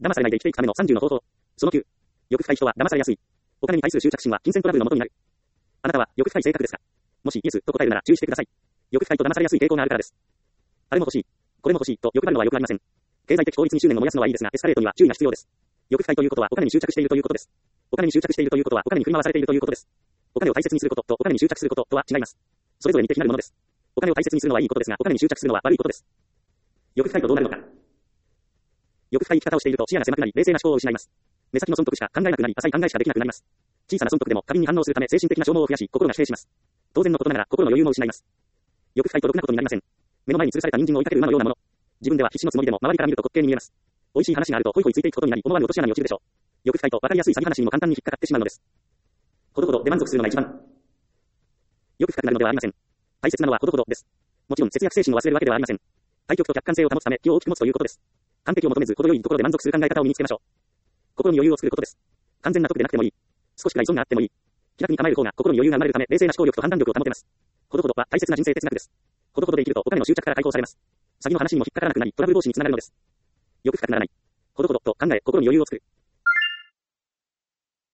騙されないで生きていくための30の方法。その9。欲深い人は騙されやすい。お金に対する執着心は金銭トラブルの元になる。あなたは欲深い性格ですか？もしイエスと答えるなら注意してください。欲深いと騙されやすい傾向があるからです。あれも欲しい。これも欲しいと欲張るのは良くありません。経済的統一に執念を燃やすのはいいですが、エスカレートには注意が必要です。欲深いということはお金に執着しているということです。お金に執着しているということはお金に振り回されているということです。お金を大切にすることとお金に執着することとは違います。それぞれ似て非なるものです。お金を大切にするのはいいことですが、お金に執着するのは悪いことです。欲深いとどうなるのか。欲深い生き方をしていると視野が狭くなり、冷静な思考を失います。目先の損得しか考えなくなり、浅い考えしかできなくなります。小さな損得でも過敏に反応するため精神的な消耗を増やし、心が疲弊します。当然のことながら心の余裕も失います。欲深いとろくなことになりません。目の前に吊るされた人参を追いかける馬のようなもの。自分では必死のつもりでも周りから見ると滑稽に見えます。美味しい話があるとホイホイついていくことになり、思わぬ落とし穴に落ちるでしょう。欲深いと分かりやすい詐欺話にも簡単に引っかかってしまうのです。ほどほどで満足するのが一番。欲深くなるのではありません。大切なのはほどほどです。もちろん節約精神を忘れるわけではありません。対極と客観性を保つため気を大きく持つということです。完璧を求めず程よいところで満足する考え方を身につけましょう。心に余裕を作ることです。完全な得でなくてもいい。少しくらい損があってもいい。気楽に構える方が心に余裕が生まれるため冷静な思考力と判断力を保てます。ほどほどは大切な人生哲学です。ほどほどで生きるとお金の執着から解放されます。詐欺の話にも引っかからなくなりトラブル防止につながるのです。欲深くならない。ほどほどと考え心に余裕を作る。